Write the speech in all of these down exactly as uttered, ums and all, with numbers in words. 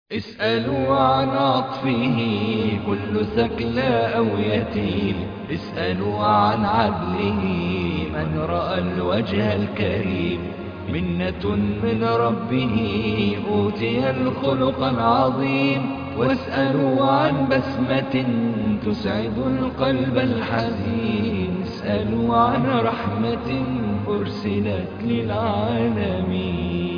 اسألوا عن عطفه كل ثكلى أو يتيم. اسألوا عن عدله من رأى الوجه الكريم. منة من ربه أوتي الخلق العظيم. واسألوا عن بسمة تسعد القلب الحزين. اسألوا عن رحمة أرسلت للعالمين.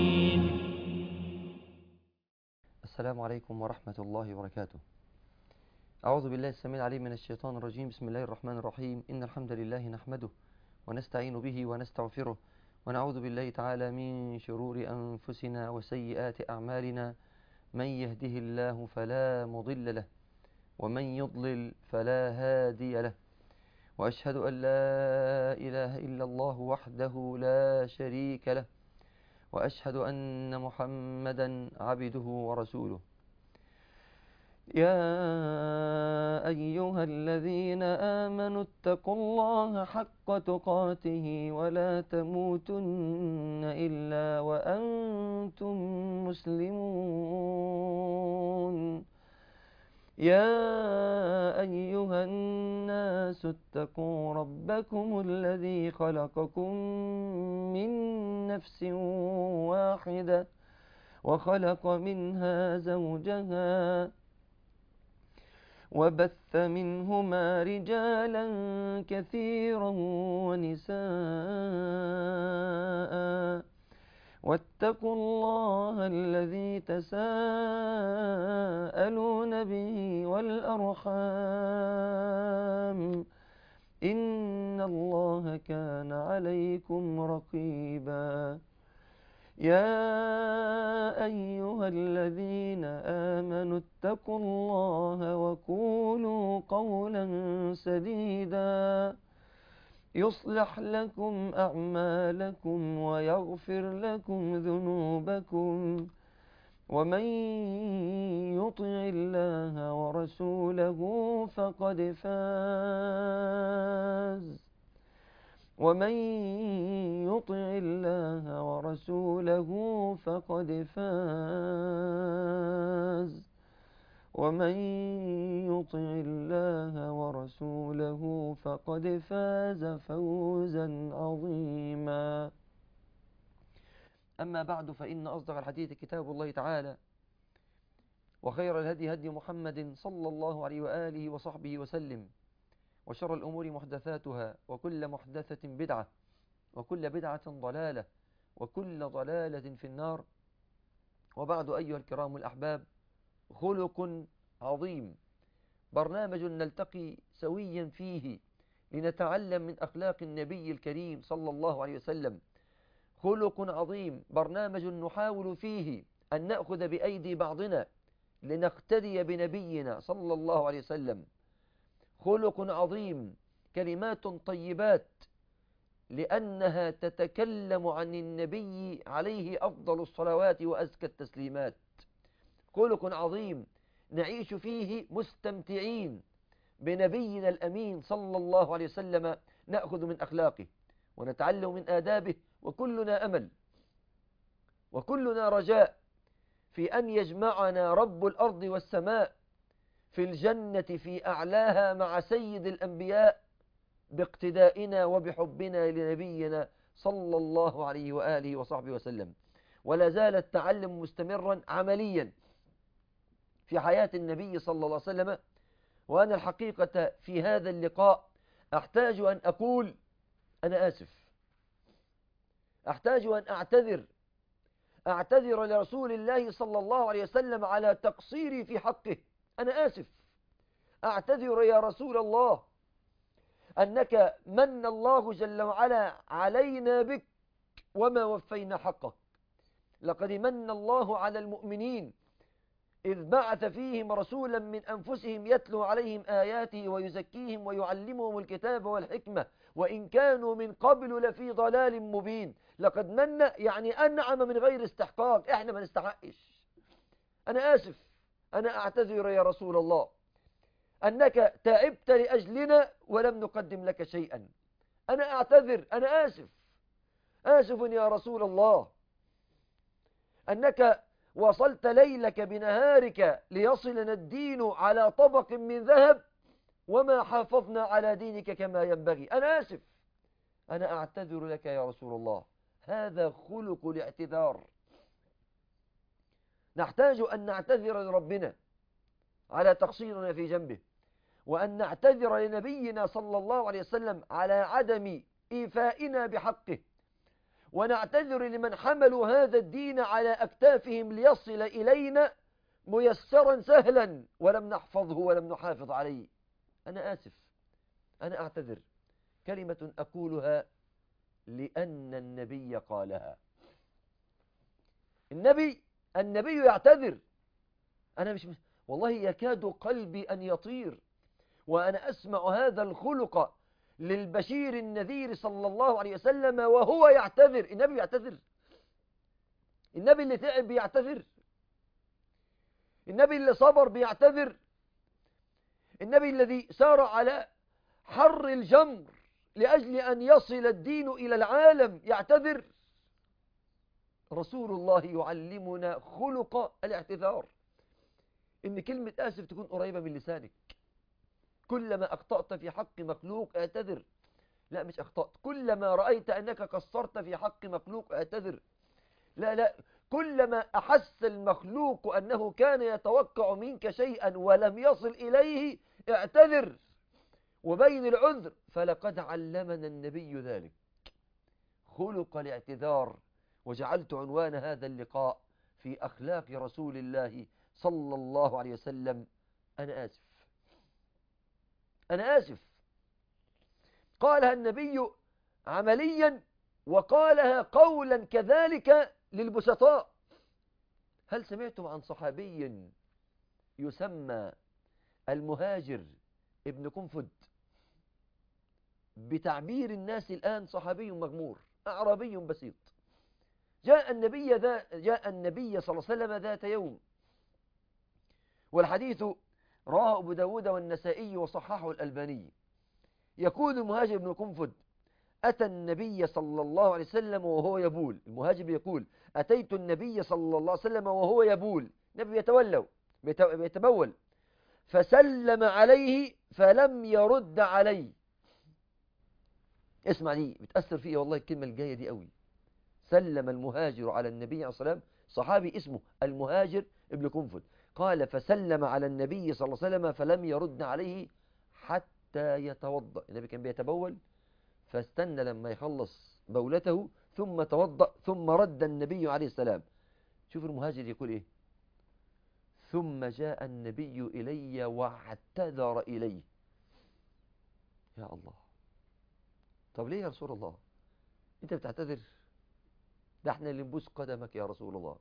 السلام عليكم ورحمة الله وبركاته. أعوذ بالله السميع العليم من الشيطان الرجيم. بسم الله الرحمن الرحيم. إن الحمد لله نحمده ونستعين به ونستغفره ونعوذ بالله تعالى من شرور أنفسنا وسيئات أعمالنا. من يهده الله فلا مضل له ومن يضلل فلا هادي له، وأشهد أن لا إله إلا الله وحده لا شريك له، وأشهد أن محمدا عبده ورسوله. يا أيها الذين آمنوا اتقوا الله حق تقاته ولا تموتن إلا وأنتم مسلمون. يا أيها الناس اتقوا ربكم الذي خلقكم من نفس واحدة وخلق منها زوجها وبث منهما رجالا كثيرا ونساء، واتقوا الله الذي تساءلون به والأرحام، إن الله كان عليكم رقيبا. يا أيها الذين آمنوا اتقوا الله وقولوا قولا سديدا يصلح لكم أعمالكم ويغفر لكم ذنوبكم، ومن يطع الله ورسوله فقد فاز ومن يطع الله ورسوله فقد فاز ومن يطع الله ورسوله فقد فاز فوزا عظيما. أما بعد، فإن أصدق الحديث كتاب الله تعالى، وخير الهدي هدي محمد صلى الله عليه وآله وصحبه وسلم، وشر الأمور محدثاتها، وكل محدثة بدعة، وكل بدعة ضلالة، وكل ضلالة في النار. وبعد، أيها الكرام الأحباب، خلق عظيم، برنامج نلتقي سويا فيه لنتعلم من أخلاق النبي الكريم صلى الله عليه وسلم. خلق عظيم، برنامج نحاول فيه أن نأخذ بأيدي بعضنا لنقتدي بنبينا صلى الله عليه وسلم. خلق عظيم، كلمات طيبات لأنها تتكلم عن النبي عليه أفضل الصلوات وأزكى التسليمات. خلق عظيم نعيش فيه مستمتعين بنبينا الأمين صلى الله عليه وسلم، نأخذ من أخلاقه ونتعلم من آدابه، وكلنا أمل وكلنا رجاء في أن يجمعنا رب الأرض والسماء في الجنة في أعلاها مع سيد الأنبياء باقتدائنا وبحبنا لنبينا صلى الله عليه وآله وصحبه وسلم. ولا زال التعلم مستمرا عمليا في حياة النبي صلى الله عليه وسلم. وأنا الحقيقة في هذا اللقاء أحتاج أن أقول أنا آسف، أحتاج أن أعتذر أعتذر لرسول الله صلى الله عليه وسلم على تقصيري في حقه. أنا آسف، أعتذر يا رسول الله أنك من الله جل وعلا علينا بك وما وفينا حقك. لقد من الله على المؤمنين إذ بعث فيهم رسولا من أنفسهم يتلو عليهم آياته ويزكيهم ويعلمهم الكتاب والحكمة وإن كانوا من قبل لفي ضلال مبين. لقد من يعني أنعم من غير استحقاق، إحنا ما نستحقش. أنا آسف، أنا أعتذر يا رسول الله أنك تعبت لأجلنا ولم نقدم لك شيئا. أنا أعتذر، أنا آسف آسف يا رسول الله أنك وصلت ليلك بنهارك ليصلنا الدين على طبق من ذهب وما حافظنا على دينك كما ينبغي. أنا آسف، أنا أعتذر لك يا رسول الله. هذا خلق الاعتذار. نحتاج أن نعتذر لربنا على تقصيرنا في جنبه، وأن نعتذر لنبينا صلى الله عليه وسلم على عدم إيفائنا بحقه، ونعتذر لمن حملوا هذا الدين على أكتافهم ليصل إلينا ميسرا سهلا ولم نحفظه ولم نحافظ عليه. أنا آسف، أنا أعتذر. كلمة أقولها لأن النبي قالها. النبي النبي يعتذر. أنا مش والله يكاد قلبي أن يطير وأنا أسمع هذا الخلق للبشير النذير صلى الله عليه وسلم وهو يعتذر. النبي يعتذر. النبي اللي تعب بيعتذر. النبي اللي صبر بيعتذر. النبي الذي سار على حر الجمر لأجل أن يصل الدين إلى العالم يعتذر. رسول الله يعلمنا خلق الاعتذار، إن كلمة آسف تكون قريبة من لسانك. كلما أخطأت في حق مخلوق اعتذر. لا، مش أخطأت، كلما رأيت أنك قصرت في حق مخلوق اعتذر. لا لا، كلما أحس المخلوق أنه كان يتوقع منك شيئا ولم يصل إليه اعتذر وبين العذر. فلقد علمنا النبي ذلك، خلق الاعتذار. وجعلت عنوان هذا اللقاء في أخلاق رسول الله صلى الله عليه وسلم: أنا آسف. أنا آسف. قالها النبي عمليا وقالها قولا كذلك للبسطاء. هل سمعتم عن صحابي يسمى المهاجر ابن كنفد؟ بتعبير الناس الآن صحابي مغمور، أعرابي بسيط. جاء النبي ذا جاء النبي صلى الله عليه وسلم ذات يوم، والحديث رواه أبو داود والنسائي وصححه الألباني. يقول المهاجر ابن كنفد: أتى النبي صلى الله عليه وسلم وهو يبول. المهاجر يقول: أتيت النبي صلى الله عليه وسلم وهو يبول. النبي يتولى يتبول، فسلم عليه فلم يرد عليه. اسمع دي بتأثر فيها والله، الكلمة الجاية دي قوي. سلم المهاجر على النبي عليه الصلاة والسلام، صحابي اسمه المهاجر ابن كنفد، قال: فسلم على النبي صلى الله عليه وسلم فلم يرد عليه حتى يتوضأ. النبي كان بيتبول، فاستنى لما يخلص بولته ثم توضأ، ثم رد النبي عليه السلام. شوف المهاجر يقول ايه: ثم جاء النبي إلي واعتذر إليه. يا الله، طب ليه يا رسول الله انت بتعتذر؟ ده احنا اللي نبوس قدمك يا رسول الله،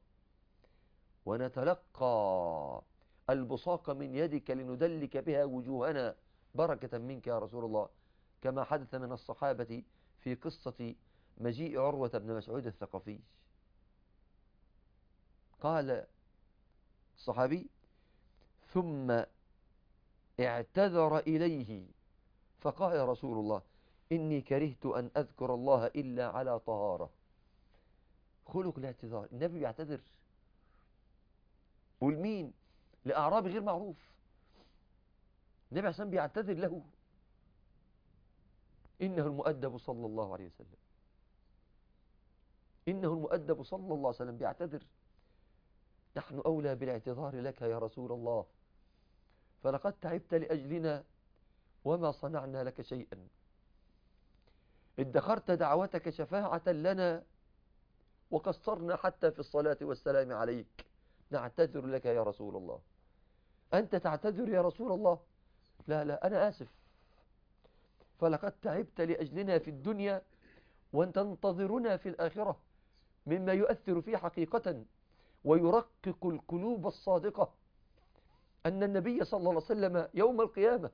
ونتلقى البصاق من يدك لندلك بها وجوهنا بركة منك يا رسول الله، كما حدث من الصحابة في قصة مجيء عروة بن مسعود الثقفي. قال الصحابي: ثم اعتذر إليه فقال: يا رسول الله إني كرهت أن أذكر الله إلا على طهارة. خلق الاعتذار. النبي بيعتذر. والمين؟ لأعرابي غير معروف. النبي عشان بيعتذر له. إنه المؤدب صلى الله عليه وسلم. إنه المؤدب صلى الله عليه وسلم بيعتذر. نحن أولى بالاعتذار لك يا رسول الله، فلقد تعبت لأجلنا وما صنعنا لك شيئا. ادخرت دعوتك شفاعة لنا وقصرنا حتى في الصلاة والسلام عليك. نعتذر لك يا رسول الله. أنت تعتذر يا رسول الله؟ لا لا، أنا آسف. فلقد تعبت لأجلنا في الدنيا وتنتظرنا في الآخرة، مما يؤثر في حقيقة ويرقق القلوب الصادقة أن النبي صلى الله عليه وسلم يوم القيامة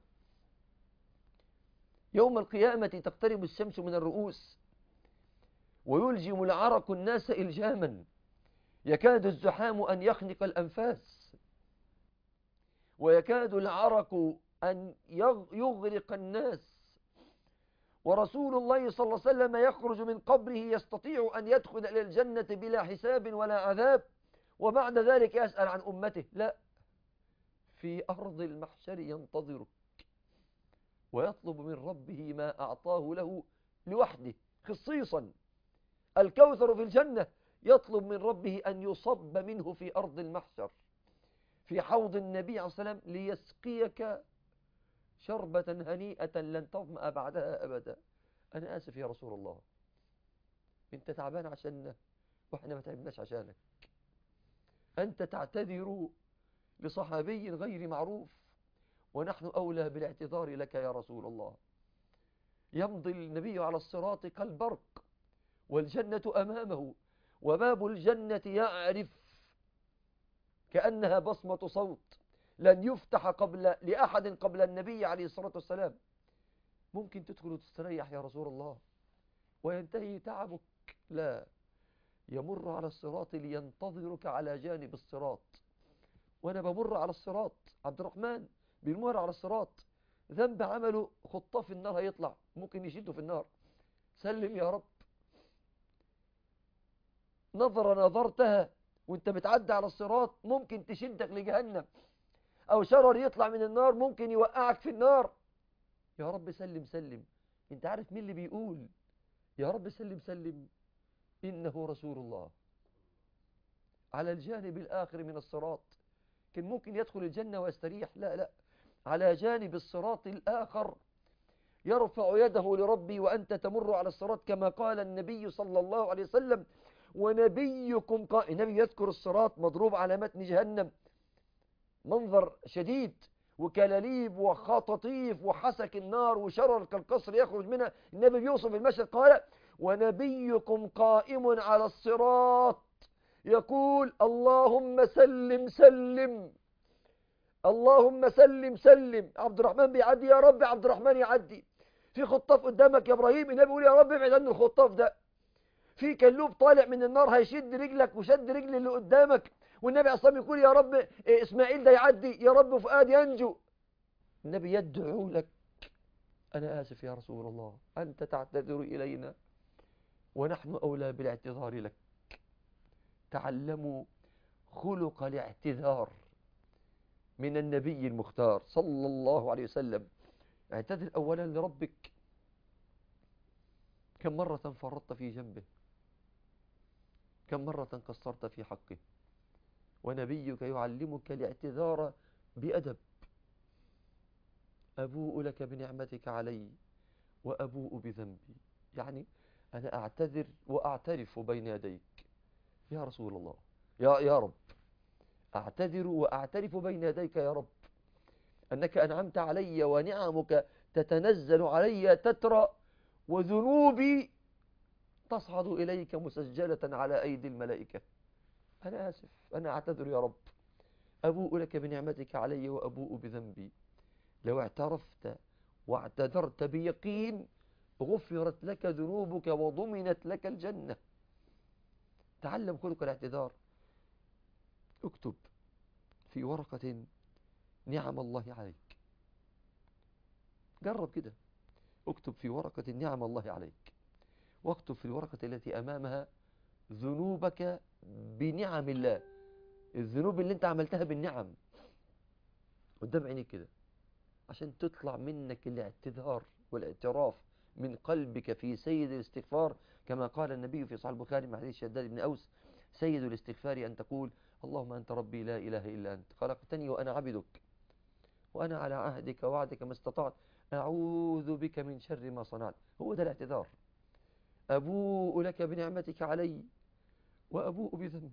يوم القيامة تقترب الشمس من الرؤوس ويلجم العرق الناس إلجاما، يكاد الزحام أن يخنق الأنفاس، ويكاد العرق أن يغرق الناس، ورسول الله صلى الله عليه وسلم يخرج من قبره يستطيع أن يدخل إلى الجنة بلا حساب ولا عذاب، وبعد ذلك يسأل عن أمته. لا، في أرض المحشر ينتظرك ويطلب من ربه ما أعطاه له لوحده خصيصا. الكوثر في الجنة، يطلب من ربه أن يصب منه في أرض المحشر في حوض النبي عليه الصلاة والسلام ليسقيك شربة هنيئة لن تظمأ بعدها أبدا. أنا آسف يا رسول الله، أنت تعبان عشاننا وإحنا ما تعبناش عشانك. أنت تعتذر لصحابي غير معروف ونحن أولى بالاعتذار لك يا رسول الله. يمضي النبي على الصراط كالبرق والجنة أمامه، وباب الجنة يعرف كأنها بصمة صوت لن يفتح قبل لأحد قبل النبي عليه الصلاة والسلام. ممكن تدخل وتستريح يا رسول الله وينتهي تعبك؟ لا، يمر على الصراط لينتظرك على جانب الصراط. وأنا بمر على الصراط، عبد الرحمن بيمر على الصراط، ذنب عمله خطاه في النار هيطلع، ممكن يشده في النار. سلم يا رب. نظرة نظرتها وانت بتعدي على الصراط ممكن تشدك لجهنم، او شرر يطلع من النار ممكن يوقعك في النار. يا رب سلم سلم. انت عارف مين اللي بيقول يا رب سلم سلم؟ إنه رسول الله على الجانب الآخر من الصراط. كان ممكن يدخل الجنة ويستريح، لا لا، على جانب الصراط الآخر يرفع يده لربي وأنت تمر على الصراط، كما قال النبي صلى الله عليه وسلم: ونبيكم قائم. النبي يذكر الصراط مضروب على متن جهنم، منظر شديد وكلاليب وخطاطيف وحسك النار وشرر كالقصر يخرج منها. النبي بيوصف المشهد قال: ونبيكم قائم على الصراط يقول: اللهم سلم سلم، اللهم سلم سلم. عبد الرحمن بيعدي، يا رب عبد الرحمن يعدي. في خطاف قدامك يا ابراهيم، النبي يقول: يا رب ابعد عن الخطاف ده. في كلوب طالع من النار هيشد رجلك وشد رجل اللي قدامك، والنبي عليه الصلاة والسلام يقول: يا رب اسماعيل ده يعدي، يا رب فؤاد ينجو. النبي يدعو لك: أنا آسف يا رسول الله، أنت تعتذر إلينا ونحن أولى بالاعتذار لك. تعلموا خلق الاعتذار من النبي المختار صلى الله عليه وسلم. اعتذر أولا لربك. كم مرة فرطت في جنبه؟ كم مرة قصرت في حقه؟ ونبيك يعلمك الاعتذار بأدب. أبوء لك بنعمتك علي وأبوء بذنبي. يعني أنا أعتذر وأعترف بين يديك يا رسول الله، يا يا رب، أعتذر وأعترف بين يديك يا رب أنك أنعمت علي ونعمك تتنزل علي تترى، وذنوبي تصعد إليك مسجلة على أيدي الملائكة. أنا آسف، أنا أعتذر يا رب، أبوء لك بنعمتك علي وأبوء بذنبي. لو اعترفت واعتذرت بيقين غفرت لك ذنوبك وضمنت لك الجنة. تعلم خلق الاعتذار. اكتب في ورقة نعم الله عليك. جرب كده، اكتب في ورقة نعم الله عليك، واكتب في الورقة التي أمامها ذنوبك بنعم الله، الذنوب اللي انت عملتها بالنعم قدام عينيك كده، عشان تطلع منك الاعتذار والاعتراف من قلبك في سيد الاستغفار، كما قال النبي في صحيح البخاري مع حديث شداد بن أوس: سيد الاستغفار أن تقول: اللهم أنت ربي لا إله إلا أنت، خلقتني وأنا عبدك، وأنا على عهدك ووعدك ما استطعت، أعوذ بك من شر ما صنعت. هو ده الاعتذار. أبوء لك بنعمتك علي وأبوء بذنبي.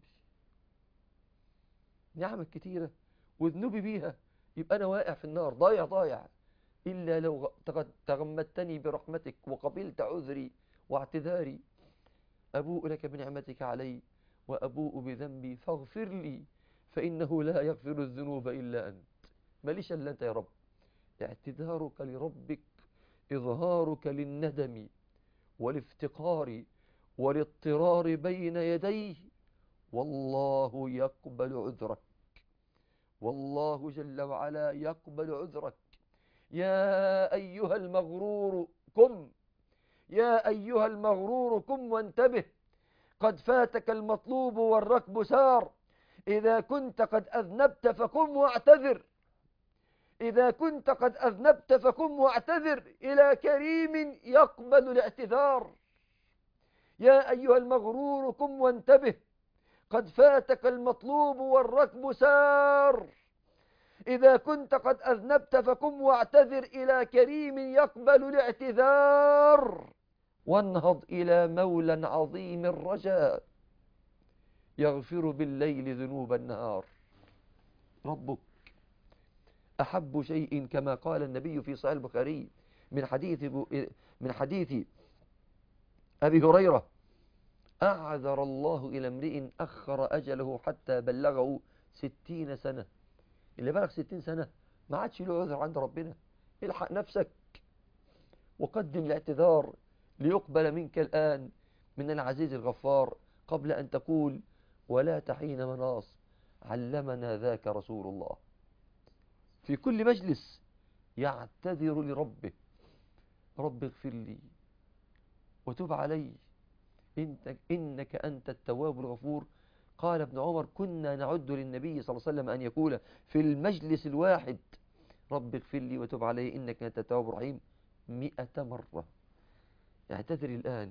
نعمك كتيرة وذنوبي بيها، يبقى أنا واقع في النار ضايع ضايع، إلا لو تغمدتني برحمتك وقبلت عذري واعتذاري. أبوء لك بنعمتك علي وأبوء بذنبي فاغفر لي فإنه لا يغفر الذنوب إلا أنت. ماليش إلا أنت يا رب. اعتذارك لربك إظهارك للندم والافتقار والاضطرار بين يديه، والله يقبل عذرك، والله جل وعلا يقبل عذرك. يا أيها المغرور قم، يا أيها المغرور قم وانتبه، قد فاتك المطلوب والركب سار، إذا كنت قد أذنبت فقم واعتذر، إذا كنت قد أذنبت فقم واعتذر إلى كريم يقبل الاعتذار. يا أيها المغرور قم وانتبه، قد فاتك المطلوب والركب سار. إذا كنت قد أذنبت فقم واعتذر إلى كريم يقبل الاعتذار، وانهض إلى مولى عظيم الرجاء يغفر بالليل ذنوب النهار. ربك أحب شيء كما قال النبي في صحيح البخاري من حديث من حديث أبي هريرة: أعذر الله إلى امرئ أخر أجله حتى بلغه ستين سنة. اللي بلغ ستين سنة ما عادش له عذر عند ربنا. الحق نفسك وقدم الاعتذار ليقبل منك الآن من العزيز الغفار قبل أن تقول ولا تحين مناص. علمنا ذاك رسول الله. في كل مجلس يعتذر لربه: رب اغفر لي وتب علي إنك أنت التواب الغفور. قال ابن عمر: كنا نعد للنبي صلى الله عليه وسلم أن يقول في المجلس الواحد: رب اغفر لي وتب علي إنك أنت التواب الرحيم، مئة مرة. اعتذر الآن،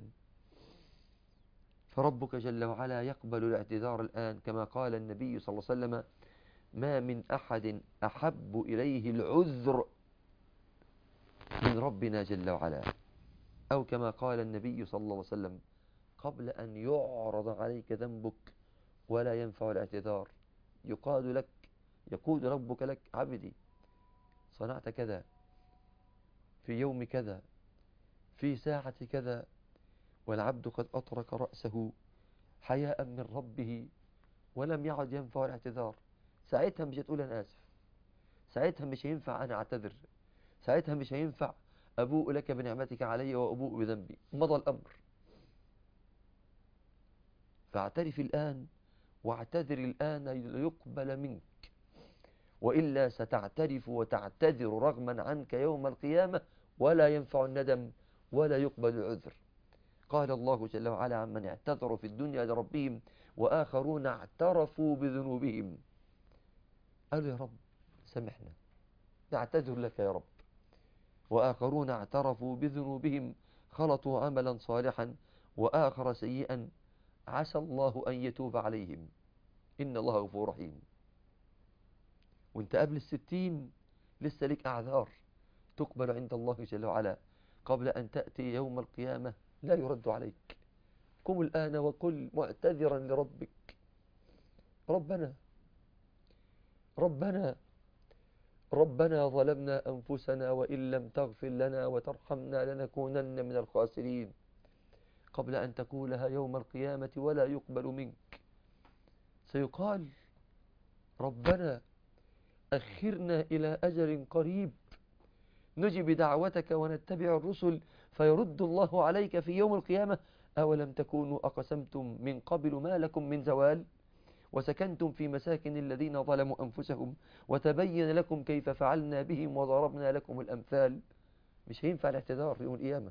فربك جل وعلا يقبل الاعتذار الآن، كما قال النبي صلى الله عليه وسلم: ما من أحد أحب إليه العذر من ربنا جل وعلا. أو كما قال النبي صلى الله عليه وسلم: قبل أن يعرض عليك ذنبك ولا ينفع الاعتذار، يقال لك يقول ربك لك: عبدي صنعت كذا في يوم كذا في ساعة كذا، والعبد قد أطرق رأسه حياء من ربه ولم يعد ينفع الاعتذار. ساعتها مش هتقول أنا آسف، ساعتها مش هينفع أنا أعتذر، ساعتها مش هينفع أبوء لك بنعمتك علي وأبوء بذنبي، مضى الأمر. فاعترف الآن واعتذر الآن ليقبل منك، وإلا ستعترف وتعتذر رغما عنك يوم القيامة ولا ينفع الندم ولا يقبل العذر. قال الله جل وعلا عمن اعتذروا في الدنيا لربهم وآخرون اعترفوا بذنوبهم، قالوا: يا رب سامحنا، نعتذر لك يا رب. وآخرون اعترفوا بذنوبهم خلطوا عملا صالحا وآخر سيئا عسى الله أن يتوب عليهم إن الله غفور رحيم. وانت قبل الستين لسه لك أعذار تقبل عند الله جل وعلا قبل أن تأتي يوم القيامة لا يرد عليك. قم الآن وقل معتذرا لربك: ربنا ربنا ربنا ظلمنا أنفسنا وإن لم تغفر لنا وترحمنا لنكونن من الخاسرين، قبل أن تقولها يوم القيامة ولا يقبل منك. سيقال: ربنا أخرنا إلى أجل قريب نجب دعوتك ونتبع الرسل، فيرد الله عليك في يوم القيامة: أولم تكونوا أقسمتم من قبل ما لكم من زوال وسكنتم في مساكن الذين ظلموا أنفسهم وتبين لكم كيف فعلنا بهم وضربنا لكم الأمثال. مش هينفع الاعتذار يوم القيامة.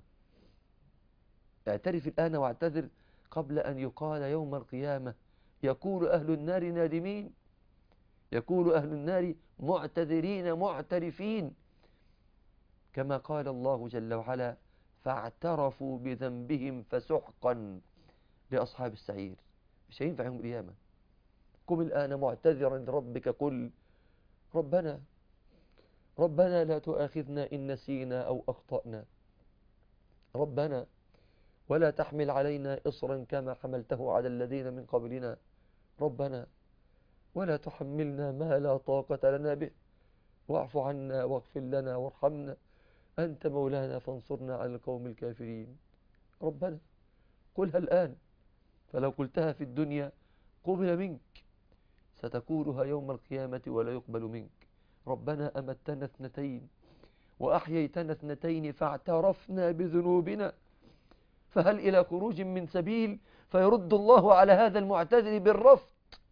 اعترف الآن واعتذر قبل أن يقال يوم القيامة: يقول أهل النار نادمين، يقول أهل النار معتذرين معترفين، كما قال الله جل وعلا: فاعترفوا بذنبهم فسحقا لأصحاب السعير. مش هينفع يوم القيامة. قم الآن معتذرا لربك، قل: ربنا ربنا لا تؤاخذنا إن نسينا أو أخطأنا، ربنا ولا تحمل علينا إصرا كما حملته على الذين من قبلنا، ربنا ولا تحملنا ما لا طاقة لنا به، واعف عنا واغفر لنا وارحمنا أنت مولانا فانصرنا على القوم الكافرين. ربنا قلها الآن، فلو قلتها في الدنيا قبل منك، ستقولها يوم القيامة ولا يقبل منك. ربنا أمتنا اثنتين وأحييتنا اثنتين فاعترفنا بذنوبنا فهل إلى خروج من سبيل؟ فيرد الله على هذا المعتذر بالرفض: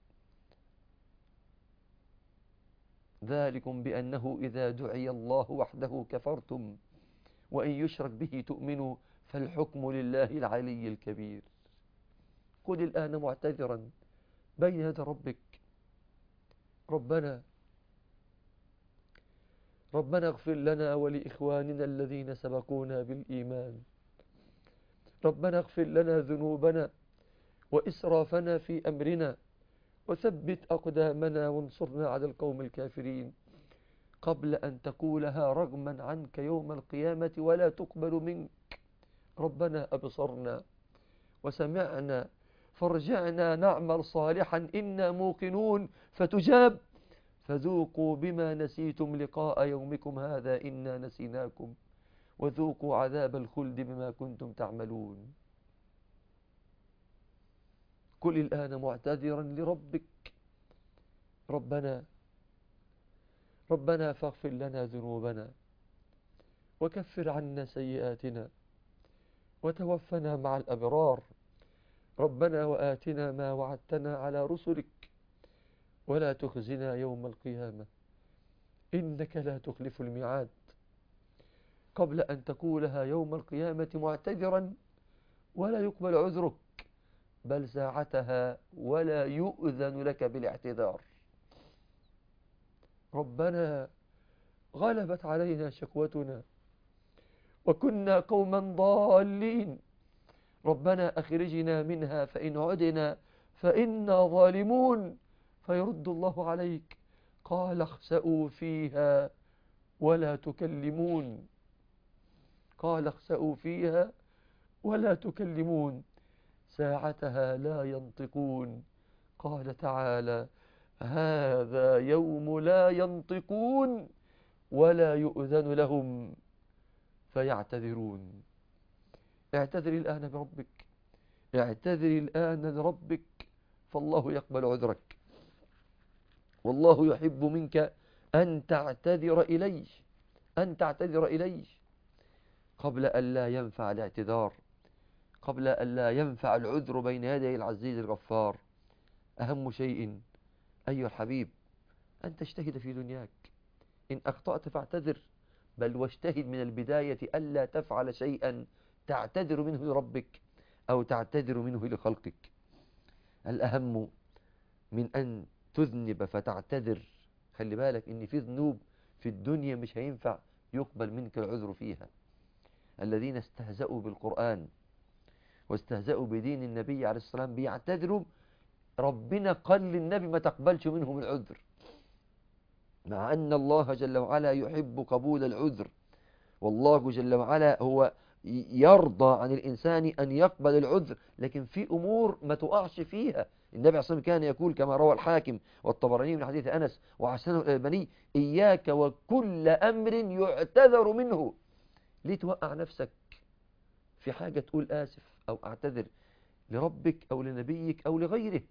ذلكم بأنه إذا دعي الله وحده كفرتم وإن يشرك به تؤمنوا فالحكم لله العلي الكبير. قل الآن معتذرا بين يدي ربك: ربنا ربنا اغفر لنا ولإخواننا الذين سبقونا بالإيمان. ربنا اغفر لنا ذنوبنا وإسرافنا في أمرنا وثبت أقدامنا وانصرنا على القوم الكافرين. قبل أن تقولها رغما عنك يوم القيامة ولا تقبل منك. ربنا أبصرنا وسمعنا فارجعنا نعمل صالحا إنا موقنون فتجاب. فذوقوا بما نسيتم لقاء يومكم هذا إنا نسيناكم وذوقوا عذاب الخلد بما كنتم تعملون. قل الآن معتذرا لربك. ربنا ربنا فاغفر لنا ذنوبنا وكفر عنا سيئاتنا وتوفنا مع الأبرار. ربنا وآتنا ما وعدتنا على رسلك ولا تخزنا يوم القيامة إنك لا تخلف الميعاد. قبل أن تقولها يوم القيامة معتذرا ولا يقبل عذرك، بل ساعتها ولا يؤذن لك بالاعتذار. ربنا غلبت علينا شقوتنا وكنا قوما ضالين. ربنا أخرجنا منها فإن عدنا فإنا ظالمون. فيرد الله عليك قال اخسأوا فيها ولا تكلمون. قال اخسأوا فيها ولا تكلمون. ساعتها لا ينطقون. قال تعالى هذا يوم لا ينطقون ولا يؤذن لهم فيعتذرون. اعتذر الآن بربك. اعتذر الآن لربك فالله يقبل عذرك والله يحب منك أن تعتذر إليه أن تعتذر إليه قبل أن لا ينفع الاعتذار، قبل أن لا ينفع العذر بين يدي العزيز الغفار. أهم شيء أيها الحبيب أن تجتهد في دنياك. إن أخطأت فاعتذر، بل واجتهد من البداية ألا تفعل شيئا تعتذر منه لربك أو تعتذر منه لخلقك. الأهم من أن تذنب فتعتذر، خلي بالك إن في ذنوب في الدنيا مش هينفع يقبل منك العذر فيها. الذين استهزأوا بالقرآن واستهزأوا بدين النبي عليه الصلاة والسلام بيعتذروا، ربنا قال للنبي ما تقبلش منهم العذر، مع أن الله جل وعلا يحب قبول العذر. والله جل وعلا هو يرضى عن الإنسان أن يقبل العذر، لكن في أمور ما تقعش فيها. النبي عليه الصلاة والسلام كان يقول كما روى الحاكم والطبراني من حديث أنس وحسنه الألباني إياك وكل أمر يعتذر منه. ليه توقع نفسك في حاجة تقول آسف أو أعتذر لربك أو لنبيك أو لغيره؟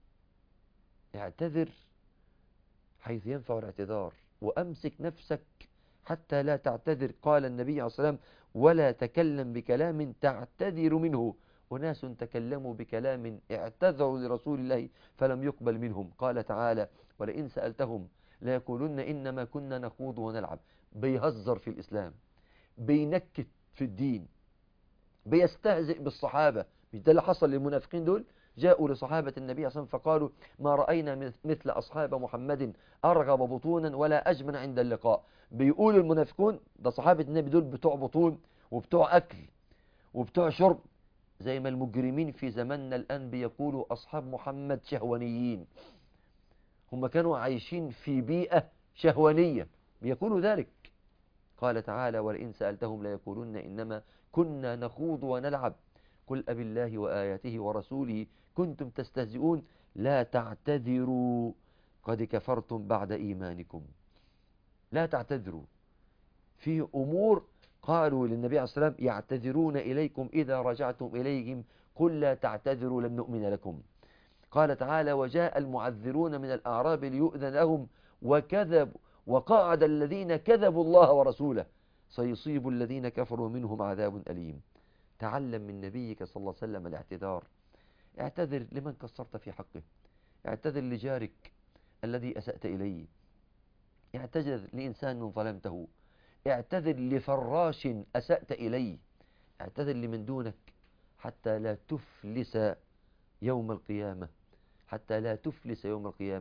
اعتذر حيث ينفع الاعتذار وأمسك نفسك حتى لا تعتذر. قال النبي عليه الصلاة والسلام ولا تكلم بكلام تعتذر منه. وناس تكلموا بكلام اعتذروا لرسول الله فلم يقبل منهم. قال تعالى ولئن سألتهم ليقولن إنما كنا نخوض ونلعب. بيهزر في الإسلام، بينكت في الدين، بيستهزئ بالصحابة. مش ده اللي حصل للمنافقين دول؟ جاءوا لصحابة النبي صلى الله عليه وسلم فقالوا ما رأينا مثل أصحاب محمد أرغب بطونا ولا أجمن عند اللقاء. بيقول المنافقون ده صحابة النبي دول بتوع بطون وبتوع أكل وبتوع شرب، زي ما المجرمين في زماننا الآن بيقولوا أصحاب محمد شهوانيين. هم كانوا عايشين في بيئة شهوانية بيقولوا ذلك. قال تعالى ولئن سألتهم ليقولن إنما كنا نخوض ونلعب قل أبي الله وآياته ورسوله كنتم تستهزئون لا تعتذروا قد كفرتم بعد إيمانكم. لا تعتذروا في أمور قالوا للنبي عليه الصلاة والسلام يعتذرون إليكم إذا رجعتم إليهم قل لا تعتذروا لن نؤمن لكم. قال تعالى وجاء المعذرون من الأعراب ليؤذن لهم وكذب وقعد الذين كذبوا الله ورسوله سيصيب الذين كفروا منهم عذاب أليم. تعلم من نبيك صلى الله عليه وسلم الاعتذار. اعتذر لمن قصرت في حقه، اعتذر لجارك الذي أسأت إليه، اعتذر لإنسان ظلمته، اعتذر لفراش أسأت إليه، اعتذر لمن دونك حتى لا تفلس يوم القيامة حتى لا تفلس يوم القيامة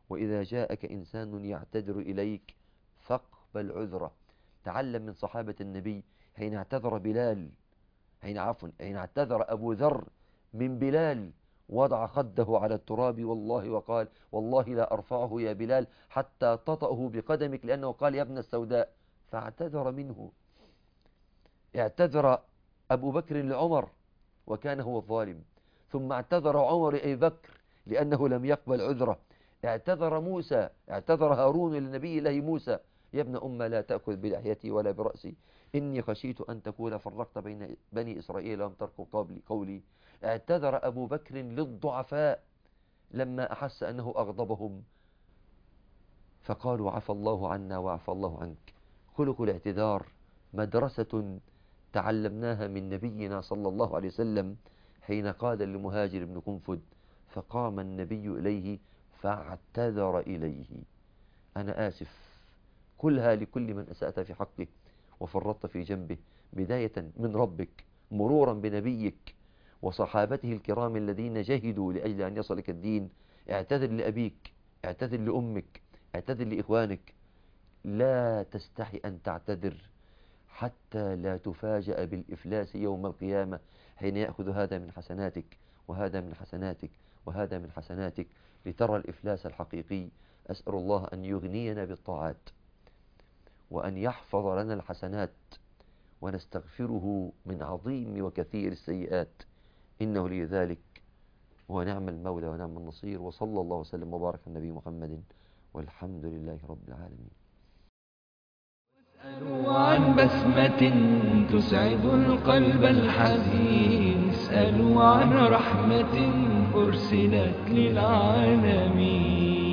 وإذا جاءك إنسان يعتذر إليك فاقبل عذره. تعلم من صحابة النبي حين اعتذر بلال حين عفوا حين اعتذر أبو ذر من بلال، وضع خده على التراب والله وقال والله لا أرفعه يا بلال حتى تطأه بقدمك، لأنه قال يا ابن السوداء، فاعتذر منه. اعتذر أبو بكر لعمر وكان هو الظالم، ثم اعتذر عمر أي بكر لأنه لم يقبل عذره. اعتذر موسى اعتذر هارون للنبي الله موسى يا ابن أم لا تأخذ بلحيتي ولا برأسي إني خشيت أن تكون فرقت بين بني إسرائيل ولم ترقب قولي. اعتذر أبو بكر للضعفاء لما أحس أنه أغضبهم فقالوا عفى الله عنا وعفى الله عنك. خلق الاعتذار مدرسة تعلمناها من نبينا صلى الله عليه وسلم حين قال لمهاجر بن قنفذ فقام النبي إليه فاعتذر إليه أنا آسف، كلها لكل من أسأت في حقه وفرطت في جنبه، بداية من ربك مرورا بنبيك وصحابته الكرام الذين جهدوا لأجل أن يصلك الدين. اعتذر لأبيك، اعتذر لأمك، اعتذر لإخوانك، لا تستحي أن تعتذر حتى لا تفاجأ بالإفلاس يوم القيامة حين يأخذ هذا من حسناتك وهذا من حسناتك وهذا من حسناتك لترى الإفلاس الحقيقي. أسأل الله أن يغنينا بالطاعات وأن يحفظ لنا الحسنات ونستغفره من عظيم وكثير السيئات، إنه لي ذلك ونعم المولى ونعم النصير. وصلى الله وسلم وبارك على النبي محمد والحمد لله رب العالمين. اسألوا عن بسمة تسعد القلب الحزين، اسألوا عن رحمة أرسلت للعالمين.